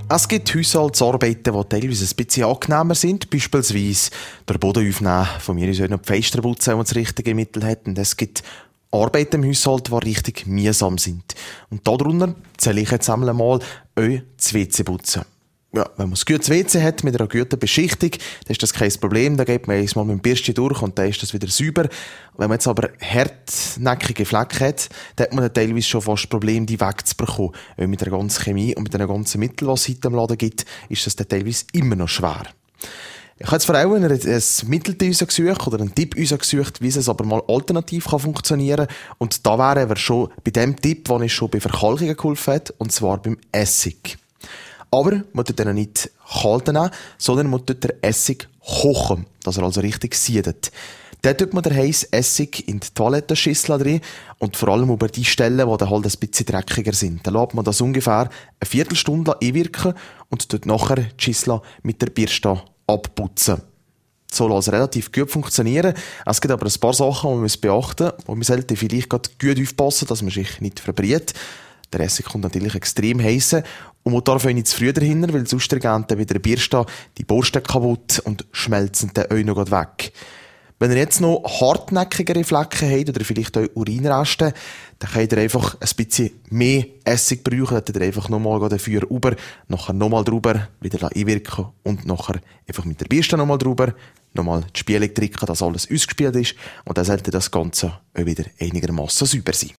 Es gibt Haushaltsarbeiten, die teilweise ein bisschen angenehmer sind, beispielsweise der Boden aufnehmen, von mir aus auch noch die Fenster putzen, wenn man das richtige Mittel hat. Und es gibt Arbeiten im Haushalt, die richtig mühsam sind. Und darunter zähle ich jetzt einmal auch das WC putzen. Ja, wenn man ein gutes WC hat mit einer guten Beschichtung, dann ist das kein Problem. Da geht man einmal mit dem Bürstchen durch und dann ist das wieder sauber. Wenn man jetzt aber hartnäckige Flecken hat, dann hat man dann teilweise schon fast das Problem, die wegzubekommen. Weil mit der ganzen Chemie und mit den ganzen Mitteln, die es heute im Laden gibt, ist das dann teilweise immer noch schwer. Ich habe jetzt vor allem ein Mittel gesucht oder einen Tipp gesucht, wie es aber mal alternativ funktionieren kann. Und da wären wir schon bei dem Tipp, der uns schon bei Verkalkungen geholfen hat, und zwar beim Essig. Aber man tut den nicht kalt nehmen, sondern man tut den Essig kochen, dass er also richtig siedet. Dann tut man den heißen Essig in die Toilettenschüssel drin und vor allem über die Stellen, die dann halt ein bisschen dreckiger sind. Dann lässt man das ungefähr eine Viertelstunde einwirken und tut nachher die Schüssel mit der Bürste abputzen. Das soll also relativ gut funktionieren. Es gibt aber ein paar Sachen, die man beachten muss. Und man sollte vielleicht gut aufpassen, dass man sich nicht verbrät. Der Essig kommt natürlich extrem heiß und man darf auch nicht zu früh dahinter, weil sonst gehen dann wieder Bürste die Borsten kaputt und schmelzen dann auch noch weg. Wenn ihr jetzt noch hartnäckigere Flecken habt oder vielleicht auch Urinreste, dann könnt ihr einfach ein bisschen mehr Essig brauchen. Dann könnt ihr einfach nochmal dafür rüber, nachher nochmal drüber, wieder einwirken und nachher einfach mit der Bürste nochmal drüber, nochmal die Spülung drücken, dass alles ausgespielt ist und dann sollte das Ganze auch wieder einigermaßen sauber sein.